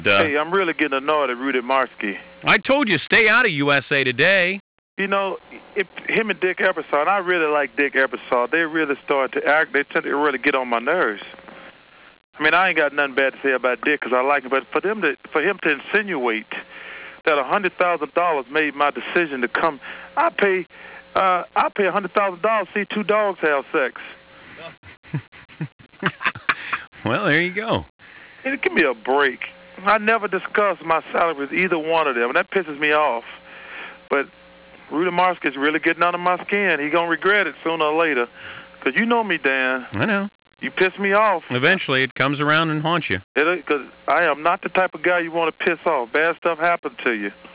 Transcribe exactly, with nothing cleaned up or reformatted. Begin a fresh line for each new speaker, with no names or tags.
Uh,
Hey, I'm really getting annoyed at Rudy Marsky.
I told you, stay out of U S A Today.
You know, if him and Dick Ebersol, and I really like Dick Ebersol, they really start to act, they tend to really get on my nerves. I mean, I ain't got nothing bad to say about Dick because I like him, but for them to, for him to insinuate that one hundred thousand dollars made my decision to come, I pay, uh, I pay one hundred thousand dollars to see two dogs have sex.
Well, there you go.
Hey, give me a break. I never discuss my salary with either one of them, and that pisses me off. But Rudy Marsky's really getting under my skin. He's going to regret it sooner or later. Because you know me, Dan.
I know.
You piss me off.
Eventually, it comes around and haunts you.
Because I am not the type of guy you want to piss off. Bad stuff happens to you.